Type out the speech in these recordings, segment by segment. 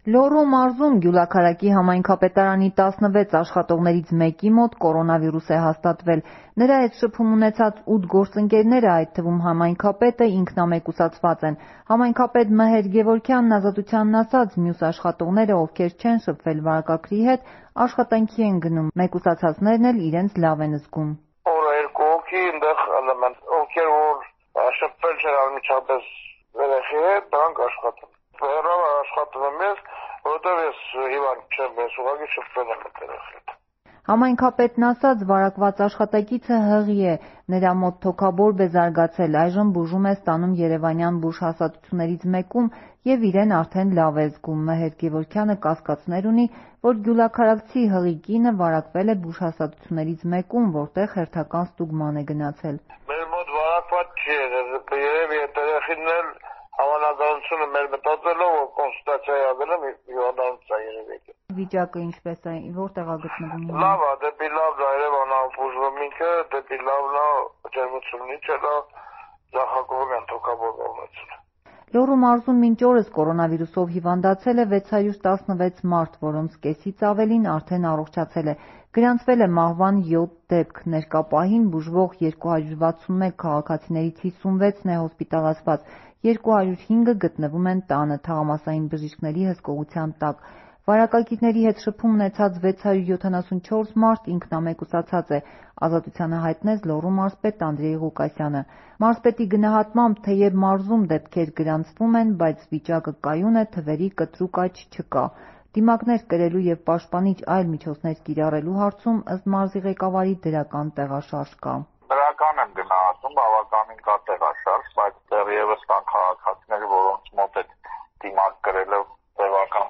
Լոռու մարզում Գյուլաքարակի համայնքապետարանի 16 աշխատողներից մեկի մոտ կորոնավիրուս է հաստատվել։ Նրա հետ շփում ունեցած 8 գործընկերները, այդ թվում համայնքապետը, ինքնամեկուսացված են։ Համայնքապետ Մհեր Գևորգյանն Ազատությանն ասաց, մյուս աշխատողները, ովքեր չեն շփվել վարակագրի հետ, աշխատանքի են գնում, մեկուսացածներն էլ իրենց լավ են զգում։ Օրը երկու հոգի այնտեղ էլեմենտ, ովքեր որ շփվել չեն անմիջապես երեխի հետ, դրանք աշխատում։ Հեռավ աշխատում եմ ես, որովհետև ես հիվանդ չեմ, ես ուղղակի շփվել եմ այդ երեխի հետ։ Համայնքապետն ասաց, վարակված աշխատակիցը հղի է, նրա մոտ թոքաբորբ է զարգացել, այժմ բուժում է ստանում երևանյան բուժհաստատություններից մեկում և իրեն արդեն լավ է զգում։ Մհեր Գևորգյանը կասկածներ ունի, որ գյուլաքարակցի հղի կինը վարակվել է բուժհաստատություններից մեկում, որտեղ հերթական ստուգման է գնացել։ Մեր մոտ վարակված չի եղել, երևի այդ երեխին էլ Հավանականությունը մեր մտածելով, որ կոնսուլտացիա ядել եմ, հիվանդանոց է երևի։ Վիճակը ինչպես է, որտեղ է գտնվում։ Լավ է, դեպի լավն է, Երևան բուժվում ինքը, դեպի լավն է, ջերմությունն ինչ է, ձախակողմ են թոքաբորբ ունեցել։ Լոռու մարզում մինչ օրս կորոնավիրուսով հիվանդացել է 616 մարդ, որոնց կեսից ավելին արդեն առողջացել է։ Գրանցվել է մահվան 7 դեպք, ներկա պահին բուժվող 261 քաղաքացիներից 56-ն է հոսպիտալացված, 205-ը գտնվում են տանը, թաղամասային բժիշկների հսկողության տակ։ Վարակագիրների հետ շփում ունեցած 674 մարդ ինքնամեկուսացած է, Ազատությանը հայտնեց Լոռու մարզպետ Անդրեյ Ղուկասյանը։ Մարզպետի գնահատմամբ, թեև մարզում դեպքեր գրանցվում են, բայց վիճակը կայուն է, թվերի կտրուկ աճ չկա։ Դիմակներ կրելու և պաշտպանիչ այլ միջոցներ կիրառելու հարցում, ըստ մարզի ղեկավարի, դրական տեղաշարժ կա։ Դրական եմ գնահատում, բավականին կա տեղաշարժ, բայց դեռևս կան քաղաքացիներ, որոնց մոտ այդ դիմակ կրելով տևական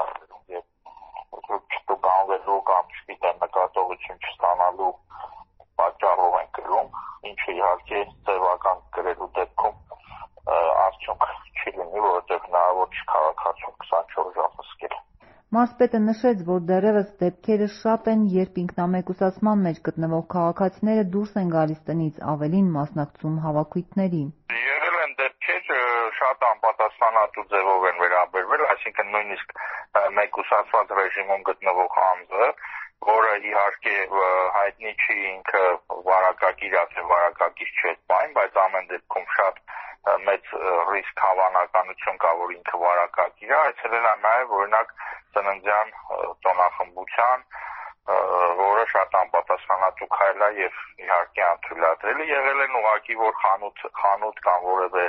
չտուկանվելու կամ չգիտեմ նկատողություն չստանալու պատճառով են կրում, ինչը իհարկե տևական կրելու դեպքում արդյունք չի լինի, որովհետև հնարավոր չի քաղաքացուն 24 ժամ հսկել։ Մարզպետը նշեց, որ դեռևս դեպքերը շատ են, երբ ինքնամեկուսացման մեջ գտնվող քաղաքացիները դուրս են գալիս տնից, ավելին մասնակցում հավաքույթների։ Եղել են դեպքեր, շատ անպատասխանատու ձևով են վերաբերվել, այսինքն նույնիսկ մեկուսացված ռեժիմում գտնվող անձը, որը իհարկե հայտնի չի ինքը վարակագիր է, թե վարակագիր չէ բան, բայց ամեն դեպքում շատ մեծ ռիսկ հավանականություն կա, որ ինքը վարակագիր է, այցելել է նաև օրինակ ծննդյան տոնախմբության, որը շատ անպատասխանատու քայլ է եւ իհարկե անթույլատրելի եղել են ուղղակի, որ խանութ կամ որևէ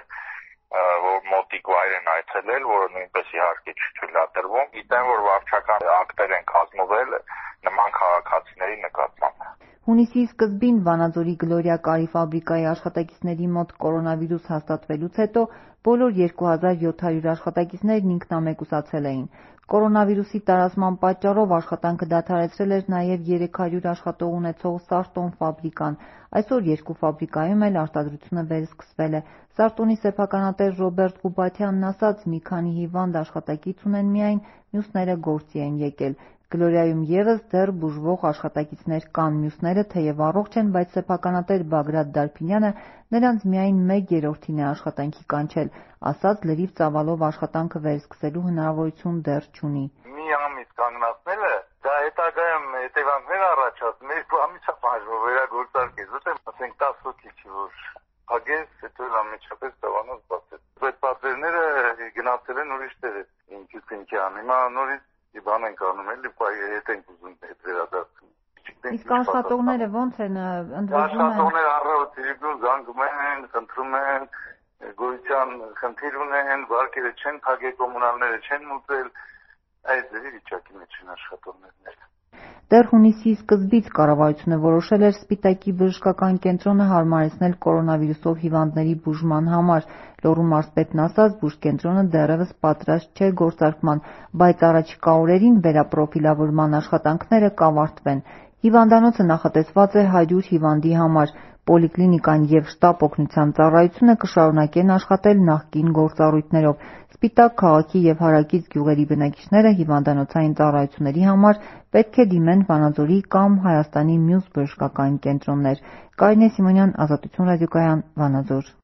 որ մոտիկ վայր են այցելել, որը նույնպես իհարկե չի թույլատրվում։ Գիտեմ, որ վարչական ակտեր են կազմվել նման քաղաքացիների նկատմամբ։ Հունիսի սկզբին Վանաձորի Գլորիա կարի ֆաբրիկայի աշխատակիցների մոտ կորոնավիրուս հաստատվելուց հետո բոլոր 2700 աշխատակիցներն ինքնամեկուսացել էին։ Կորոնավիրուսի տարածման պատճառով աշխատանքը դադարեցրել էր նաև 300 աշխատող ունեցող Սարտոն ֆաբրիկան։ Այսօր երկու ֆաբրիկայում էլ արտադրությունը վերսկսվել է։ Սարտոնի սեփականատեր Ռոբերտ Ղուբաթյանն ասաց, մի քանի հիվանդ աշխատակից ունեն միայն, մյուսները գործի են եկել։ Գլորիայում ևս դեռ բուժվող աշխատակիցներ կան, մյուսները թեև առողջ են, բայց սեփականատեր Բագրատ Դարփինյանը նրանց միայն 1/3-ին է աշխատանքի կանչել, ասաց լրիվ ծավալով աշխատանքը վերսկսելու հնարավորություն դեռ չունի։ Մի ամիս կանգնացնելը դա հետագայում հետևանքներ առաջացնում, երկու ամիս է բաժնում վերագործարկես, ասենք 10 հոգի չի որ հագես, հետո ամենչապես տավանոց բացեց։ Այդ պատերները գնացել են ուրիշ տեղ, ինքի ան, հիմա նորից բան ենք անում, էլի հետ ենք ուզում հետ վերադարձում։ Իսկ աշխատողները ոնց են ընդվզում են։ Աշխատողները առավոտ իրիկուն զանգում են, խնդրում են, գոյության խնդիր ունեն, վարկերը չեն թագել, կոմունալները չեն մուծել, այդ վիճակի մեջ են աշխատողներն։ Դեռ հունիսի սկզբից կառավարությունը որոշել էր Սպիտակի բժշկական կենտրոնը հարմարեցնել կորոնավիրուսով հիվանդների բուժման համար։ Լոռու մարզպետն ասաց, բուժկենտրոնը դեռևս պատրաստ չէ գործարկման, բայց առաջիկա օրերին վերապրոֆիլավորման աշխատանքները կավարտվեն։ Հիվանդանոցը նախատեսված է 100 հիվանդի համար։ Պոլիկլինիկան և շտապ օգնության ծառայությունը կշարունակեն աշխատել նախկին գործառույթներով։ Սպիտակ քաղաքի և հարակից գյուղերի բնակիչները հիվանդանոցային ծառայությունների համար պետք է դիմեն Վանաձորի կամ Հայաստանի մյուս բժշկական կենտրոններ։ Կարինե Սիմոնյան, Ազատություն ռադիոկայան, Վանաձոր։